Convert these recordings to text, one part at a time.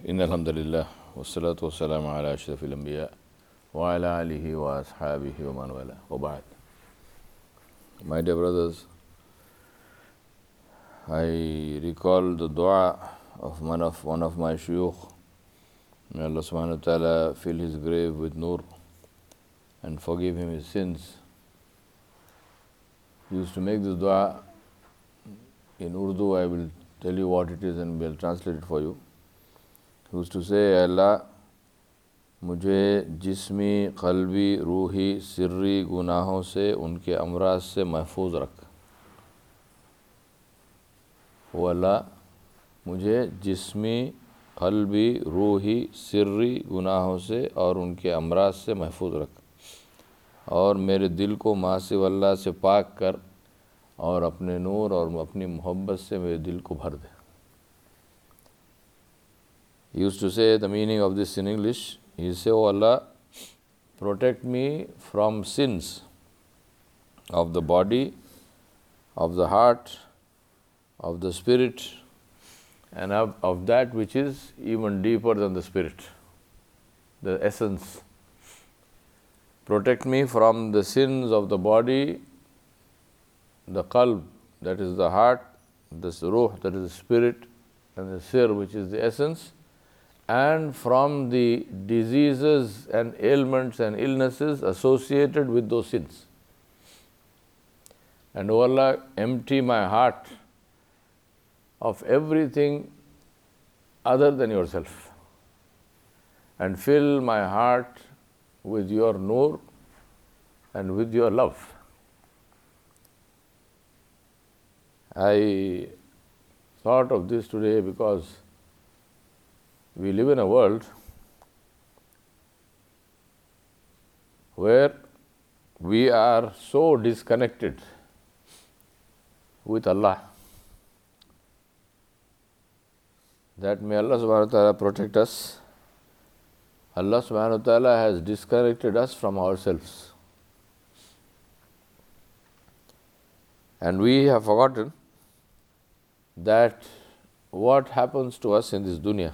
إن الحمد لله والصلاة والسلام على أشرف الأنبياء وعلى آله وأصحابه ومن والاه وبعد. My dear brothers, I recall the dua of one of my shuyukh. May Allah subhanahu wa ta'ala fill his grave with nur and forgive him his sins. He used to make this dua in Urdu. I will tell you what it is and will translate it for you. He used to say, Allah, मुझे जिस्मी, क़ल्बी, रूही, सिर्री गुनाहों से, उनके अमराज से महफूज रख। ओ अल्लाह, मुझे जिस्मी, क़ल्बी, रूही, सिर्री गुनाहों से और उनके अमराज से महफूज रख, और मेरे दिल को मासिव अल्लाह से पाक कर और अपने नूर और अपनी मोहब्बत से मेरे दिल को भर दे. He used to say the meaning of this in English. He said, "Oh Allah, protect me from sins of the body, of the heart, of the spirit, and of that which is even deeper than the spirit, the essence. Protect me from the sins of the body, the qalb, that is the heart, the ruh, that is the spirit, and the sir, which is the essence, and from the diseases and ailments and illnesses associated with those sins. And O Allah, empty my heart of everything other than yourself, and fill my heart with your nur and with your love." I thought of this today because we live in a world where we are so disconnected with Allah that may Allah subhanahu wa ta'ala protect us. Allah subhanahu wa ta'ala has disconnected us from ourselves. And we have forgotten that what happens to us in this dunya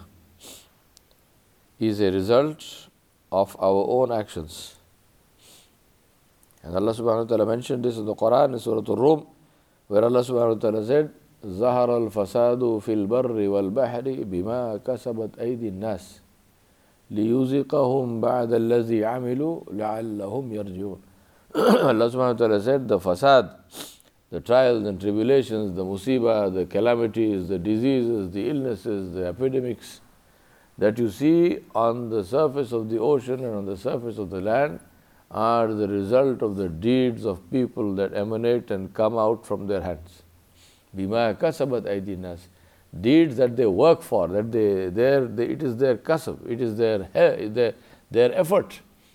is a result of our own actions. And Allah subhanahu wa ta'ala mentioned this in the Quran, in Surah Al-Rum, where Allah subhanahu wa ta'ala said, "Zahar al-fasadu fil barri wal bahri bima kasabat aydi nas liyuziqahum ba'da allazi amilu la'allahum yarji'un." Allah subhanahu wa ta'ala said, the fasad, the trials and tribulations, the musibah, the calamities, the diseases, the illnesses, the epidemics that you see on the surface of the ocean and on the surface of the land are the result of the deeds of people that emanate and come out from their hands. Bima kasabat aydi nas, deeds that they work for, that it is their kasab, it is their effort.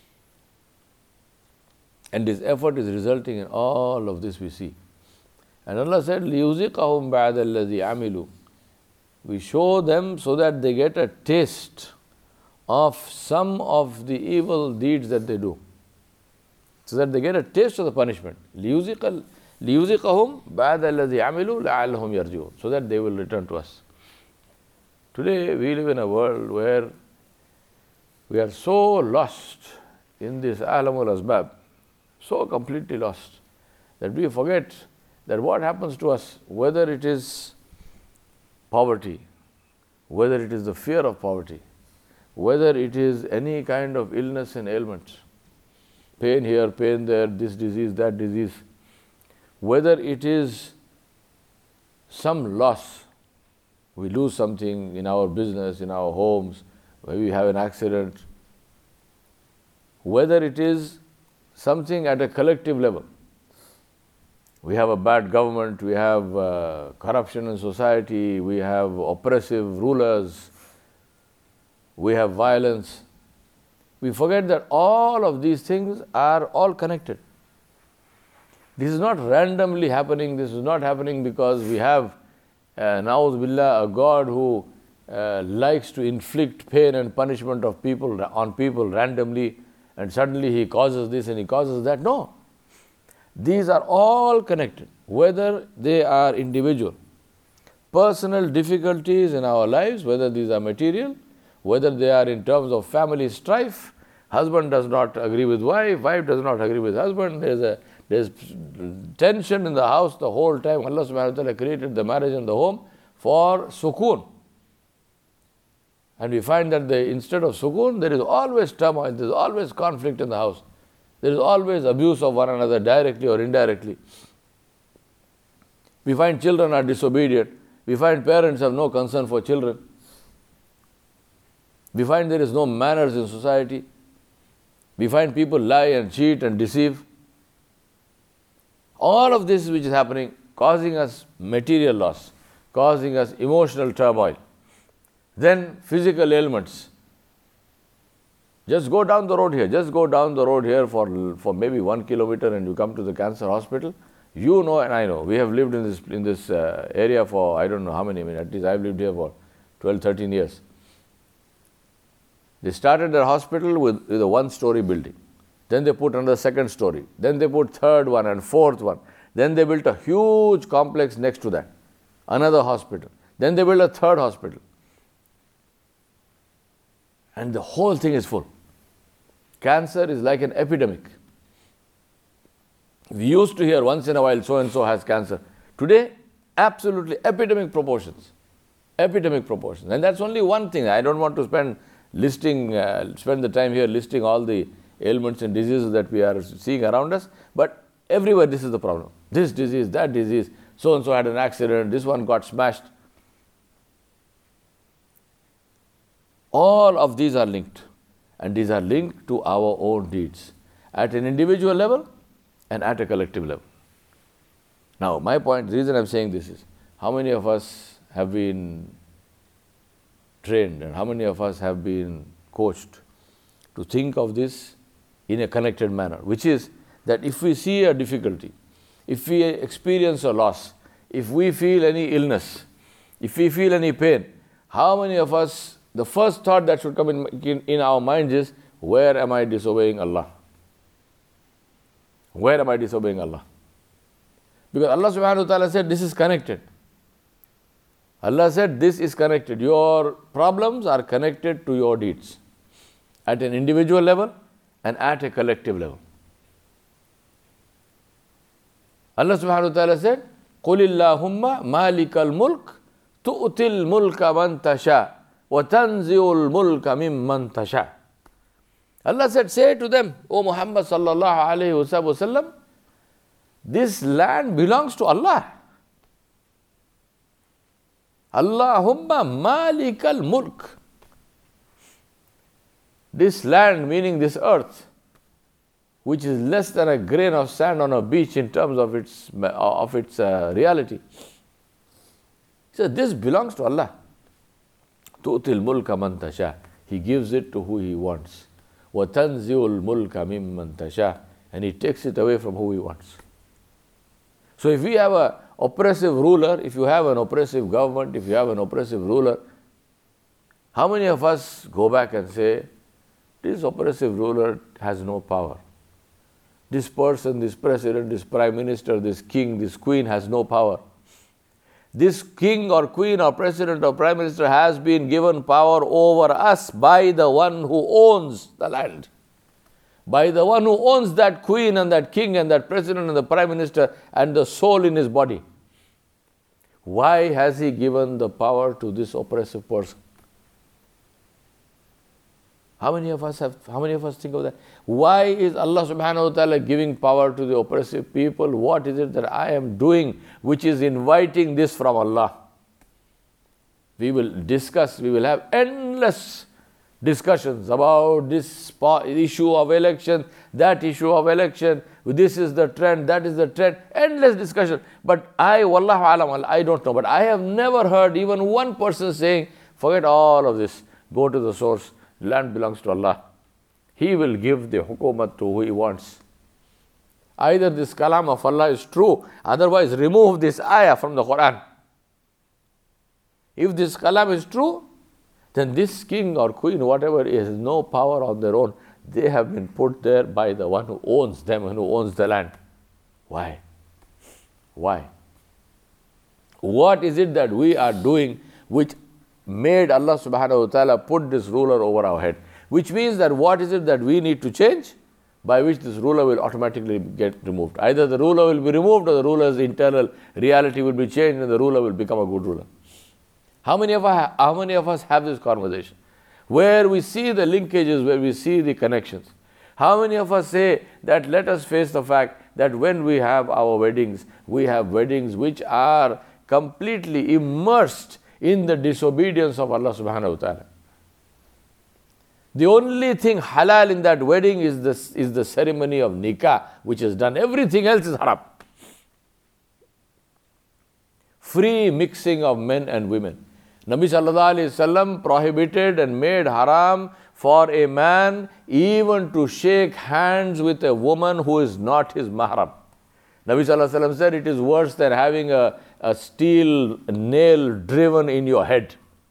And this effort is resulting in all of this we see. And Allah said, لِيُزِقَهُمْ بَعْدَ الَّذِي عَمِلُوا, we show them so that they get a taste of some of the evil deeds that they do, so that they get a taste of the punishment. لِيُزِقَهُمْ بَعْدَ الَّذِي عَمِلُوا لَعَلَّهُمْ يَرْجِعُونَ, so that they will return to us. Today we live in a world where we are so lost in this alamul asbab, so completely lost, that we forget that what happens to us, whether it is poverty, whether it is the fear of poverty, whether it is any kind of illness and ailment, pain here, pain there, this disease, that disease, whether it is some loss, we lose something in our business, in our homes, maybe we have an accident, whether it is something at a collective level, we have a bad government, we have corruption in society, we have oppressive rulers, we have violence. We forget that all of these things are all connected. This is not randomly happening, this is not happening because we have, na'udhu billah, a God who likes to inflict pain and punishment on people randomly, and suddenly he causes this and he causes that. No. These are all connected, whether they are individual, personal difficulties in our lives, whether these are material, whether they are in terms of family strife, husband does not agree with wife, wife does not agree with husband, there's tension in the house the whole time. Allah subhanahu wa ta'ala created the marriage and the home for sukoon. And we find that instead of sukoon, there is always turmoil, there is always conflict in the house. There is always abuse of one another, directly or indirectly. We find children are disobedient. We find parents have no concern for children. We find there is no manners in society. We find people lie and cheat and deceive. All of this which is happening, causing us material loss, causing us emotional turmoil. Then physical ailments. Just go down the road here. Just go down the road here for maybe 1 kilometer and you come to the cancer hospital. You know and I know. We have lived in this area for I don't know how many. At least I've lived here for 12, 13 years. They started their hospital with a one-story building. Then they put another second story. Then they put third one and fourth one. Then they built a huge complex next to that. Another hospital. Then they built a third hospital. And the whole thing is full. Cancer is like an epidemic. We used to hear once in a while so-and-so has cancer. Today, absolutely epidemic proportions. Epidemic proportions. And that's only one thing. I don't want to spend the time here listing all the ailments and diseases that we are seeing around us. But everywhere this is the problem. This disease, that disease, so-and-so had an accident, this one got smashed. All of these are linked. And these are linked to our own deeds. At an individual level and at a collective level. Now, my point, the reason I'm saying this is, how many of us have been trained and how many of us have been coached to think of this in a connected manner, which is that if we see a difficulty, if we experience a loss, if we feel any illness, if we feel any pain, how many of us, the first thought that should come in our minds is, where am I disobeying Allah? Where am I disobeying Allah? Because Allah subhanahu wa ta'ala said this is connected. Allah said this is connected. Your problems are connected to your deeds. At an individual level and at a collective level. Allah subhanahu wa ta'ala said, قُلِ اللَّهُمَّ مَالِكَ الْمُلْكِ تُؤْتِي الْمُلْكَ مَنْ تَشَاءُ وَتَنْزِعُ الْمُلْكَ مِمَّنْ تَشَاءُ. Allah said, say to them, O Muhammad sallallahu alayhi wa sallam, this land belongs to Allah. Allahumma malikal mulk. This land, meaning this earth, which is less than a grain of sand on a beach in terms of its reality. So this belongs to Allah. Tu'til mulka man tasha. He gives it to who He wants. Wa tanzi'ul mulka mimman tasha. And He takes it away from who He wants. So if we have an oppressive ruler, if you have an oppressive government, if you have an oppressive ruler, how many of us go back and say, this oppressive ruler has no power. This person, this president, this prime minister, this king, this queen has no power. This king or queen or president or prime minister has been given power over us by the one who owns the land. By the one who owns that queen and that king and that president and the prime minister and the soul in his body. Why has he given the power to this oppressive person? How many of us think of that? Why is Allah subhanahu wa ta'ala giving power to the oppressive people? What is it that I am doing which is inviting this from Allah? We will have endless discussions about this issue of election, that issue of election, this is the trend, that is the trend, endless discussion. But wallahu alam, I don't know, but I have never heard even one person saying, forget all of this, go to the source, land belongs to Allah. He will give the hukumat to who He wants. Either this kalam of Allah is true, otherwise remove this ayah from the Quran. If this kalam is true, then this king or queen, whatever, has no power on their own. They have been put there by the one who owns them and who owns the land. Why? Why? What is it that we are doing which made Allah subhanahu wa ta'ala put this ruler over our head. Which means that what is it that we need to change by which this ruler will automatically get removed. Either the ruler will be removed or the ruler's internal reality will be changed and the ruler will become a good ruler. How many of us have this conversation? Where we see the linkages, where we see the connections. How many of us say that let us face the fact that when we have our weddings, we have weddings which are completely immersed in the disobedience of Allah subhanahu wa ta'ala. The only thing halal in that wedding is the ceremony of nikah, which is done. Everything else is haram. Free mixing of men and women. Nabi sallallahu alayhi wasallam prohibited and made haram for a man even to shake hands with a woman who is not his mahram. Nabi sallallahu alayhi wasallam said it is worse than having a steel nail driven in your head.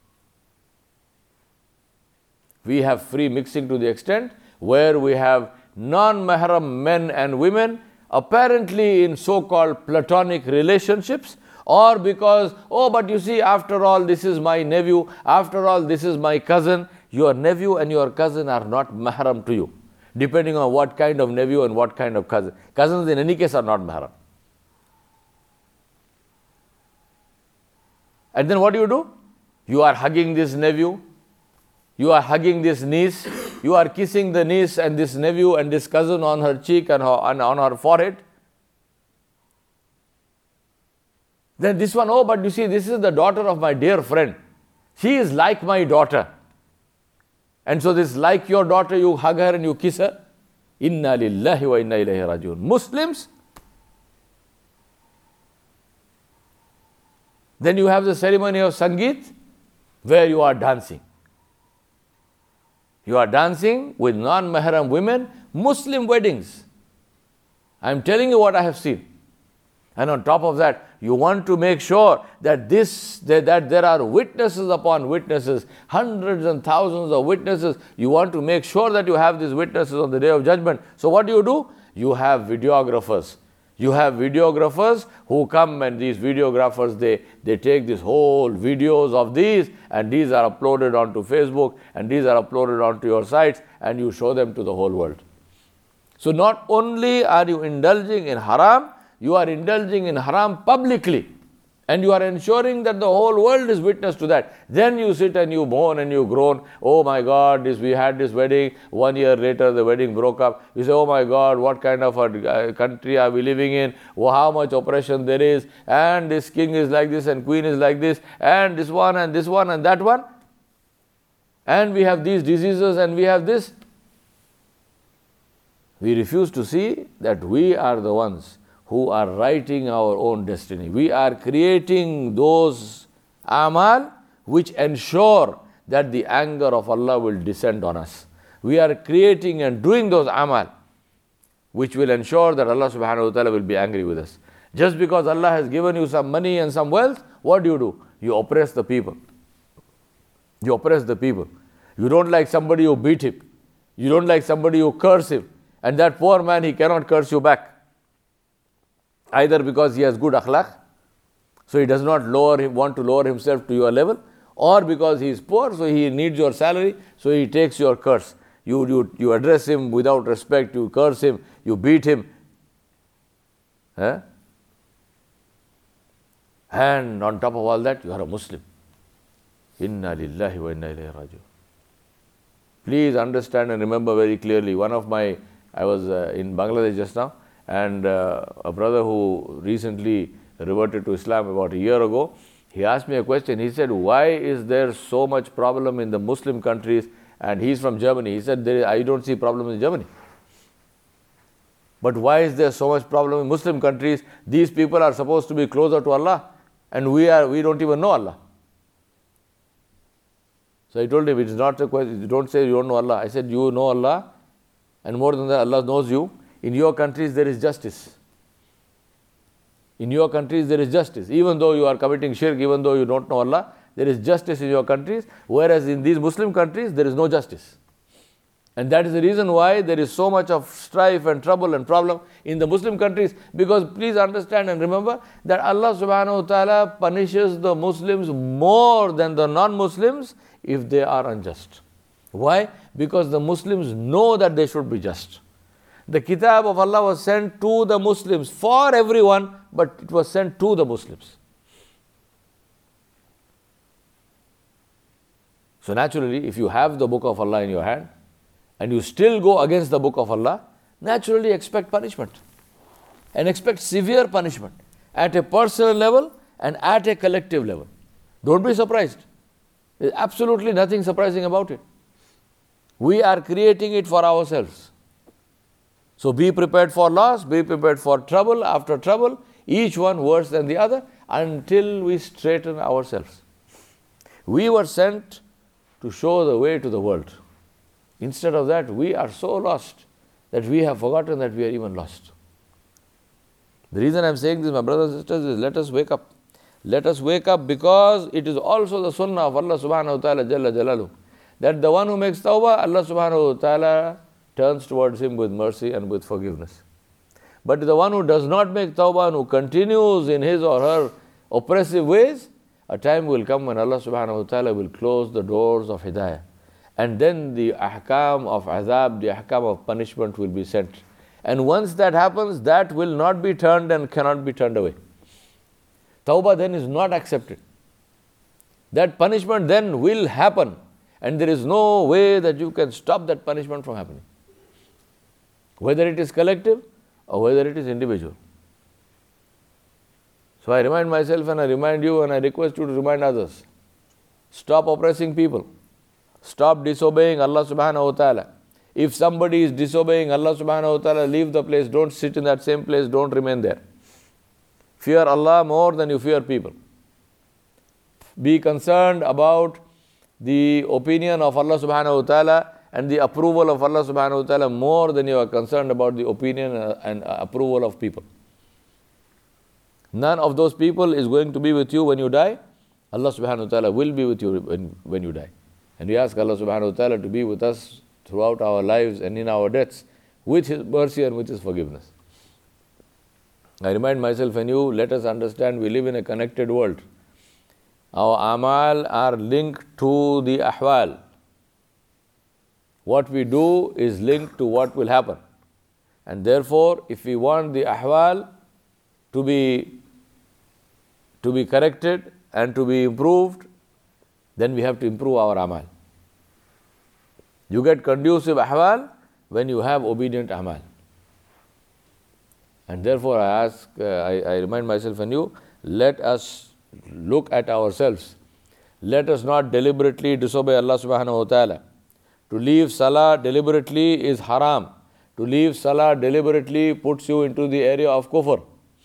We have free mixing to the extent where we have non-mahram men and women apparently in so-called platonic relationships, or because, oh, but you see, after all, this is my nephew, after all, this is my cousin. Your nephew and your cousin are not mahram to you, depending on what kind of nephew and what kind of cousin. Cousins in any case are not mahram. And then what do? You are hugging this nephew, you are hugging this niece, you are kissing the niece and this nephew and this cousin on her cheek and on her forehead. Then this one, oh, but you see, this is the daughter of my dear friend. She is like my daughter. And so this like your daughter, you hug her and you kiss her. Inna lillahi wa inna ilayhi rajiun. Muslims. Then you have the ceremony of Sangeet, where you are dancing. You are dancing with non-mahram women, Muslim weddings. I am telling you what I have seen. And on top of that, you want to make sure that that there are witnesses upon witnesses, hundreds and thousands of witnesses. You want to make sure that you have these witnesses on the Day of Judgment. So what do? You have videographers. You have videographers who come, and these videographers, they take these whole videos of these, and these are uploaded onto Facebook, and these are uploaded onto your sites, and you show them to the whole world. So not only are you indulging in haram, you are indulging in haram publicly, and you are ensuring that the whole world is witness to that. Then you sit and you moan and you groan, oh my God, we had this wedding, 1 year later the wedding broke up. You say, oh my God, what kind of a country are we living in? Oh, how much oppression there is, and this king is like this and queen is like this, and this one and that one. And we have these diseases and we have this. We refuse to see that we are the ones who are writing our own destiny. We are creating those amal which ensure that the anger of Allah will descend on us. We are creating and doing those amal which will ensure that Allah subhanahu wa ta'ala will be angry with us. Just because Allah has given you some money and some wealth, what do? You oppress the people. You oppress the people. You don't like somebody, you beat him. You don't like somebody, you curse him. And that poor man, he cannot curse you back. Either because he has good akhlaq, so he does not want to lower himself to your level, or because he is poor, so he needs your salary, so he takes your curse. You address him without respect, you curse him, you beat him. And on top of all that, you are a Muslim. Inna lillahi wa inna ilayhi raji'un. Please understand and remember very clearly, I was in Bangladesh just now, and a brother who recently reverted to Islam about a year ago, he asked me a question. He said, why is there so much problem in the Muslim countries? And he's from Germany. He said, I don't see problems in Germany. But why is there so much problem in Muslim countries? These people are supposed to be closer to Allah, and we don't even know Allah. So I told him, it's not a question. Don't say you don't know Allah. I said, you know Allah, and more than that, Allah knows you. In your countries, there is justice. In your countries, there is justice. Even though you are committing shirk, even though you don't know Allah, there is justice in your countries. Whereas in these Muslim countries, there is no justice. And that is the reason why there is so much of strife and trouble and problem in the Muslim countries. Because please understand and remember that Allah subhanahu wa ta'ala punishes the Muslims more than the non-Muslims if they are unjust. Why? Because the Muslims know that they should be just. The kitab of Allah was sent to the Muslims for everyone, but it was sent to the Muslims. So naturally, if you have the book of Allah in your hand, and you still go against the book of Allah, naturally expect punishment. And expect severe punishment at a personal level and at a collective level. Don't be surprised. There's absolutely nothing surprising about it. We are creating it for ourselves. So be prepared for loss, be prepared for trouble after trouble, each one worse than the other, until we straighten ourselves. We were sent to show the way to the world. Instead of that, we are so lost that we have forgotten that we are even lost. The reason I am saying this, my brothers and sisters, is let us wake up. Let us wake up, because it is also the sunnah of Allah subhanahu wa ta'ala jalla jalaluhu, that the one who makes tawbah, Allah subhanahu wa ta'ala turns towards him with mercy and with forgiveness. But the one who does not make tawbah and who continues in his or her oppressive ways, a time will come when Allah subhanahu wa ta'ala will close the doors of hidayah. And then the ahkam of azab, the ahkam of punishment will be sent. And once that happens, that will not be turned and cannot be turned away. Tawbah then is not accepted. That punishment then will happen. And there is no way that you can stop that punishment from happening. Whether it is collective or whether it is individual. So I remind myself and I remind you and I request you to remind others. Stop oppressing people. Stop disobeying Allah subhanahu wa ta'ala. If somebody is disobeying Allah subhanahu wa ta'ala, leave the place. Don't sit in that same place. Don't remain there. Fear Allah more than you fear people. Be concerned about the opinion of Allah subhanahu wa ta'ala and the approval of Allah subhanahu wa ta'ala more than you are concerned about the opinion and approval of people. None of those people is going to be with you when you die. Allah subhanahu wa ta'ala will be with you when you die. And we ask Allah subhanahu wa ta'ala to be with us throughout our lives and in our deaths with His mercy and with His forgiveness. I remind myself and you, let us understand we live in a connected world. Our amal are linked to the ahwal. What we do is linked to what will happen. And therefore, if we want the ahwal to be corrected and to be improved, then we have to improve our amal. You get conducive ahwal when you have obedient amal. And therefore I remind myself and you, let us look at ourselves. Let us not deliberately disobey Allah subhanahu wa ta'ala. To leave salah deliberately is haram. To leave salah deliberately puts you into the area of kufr.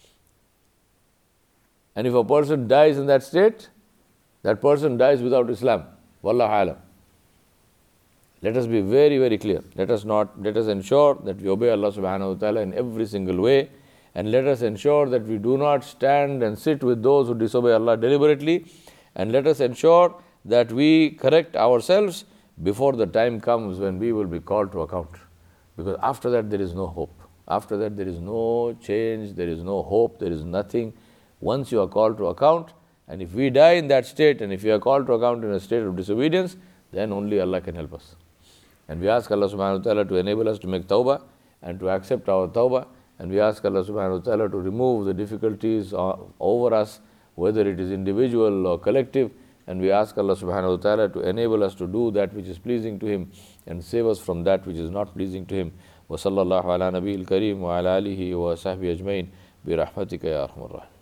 And if a person dies in that state, that person dies without Islam. Wallahu alam. Let us be very, very clear. Let us ensure that we obey Allah subhanahu wa ta'ala in every single way. And let us ensure that we do not stand and sit with those who disobey Allah deliberately. And let us ensure that we correct ourselves before the time comes when we will be called to account. Because after that there is no hope. After that there is no change, there is no hope, there is nothing. Once you are called to account, and if we die in that state, and if we are called to account in a state of disobedience, then only Allah can help us. And we ask Allah subhanahu wa ta'ala to enable us to make tawbah and to accept our tawbah. And we ask Allah subhanahu wa ta'ala to remove the difficulties over us, whether it is individual or collective. And we ask Allah subhanahu wa ta'ala to enable us to do that which is pleasing to Him and save us from that which is not pleasing to Him. Wa sallallahu ala nabiyil kareem wa ala alihi wa sahbihi ajmain bi rahmatika ya arhamar rahimin.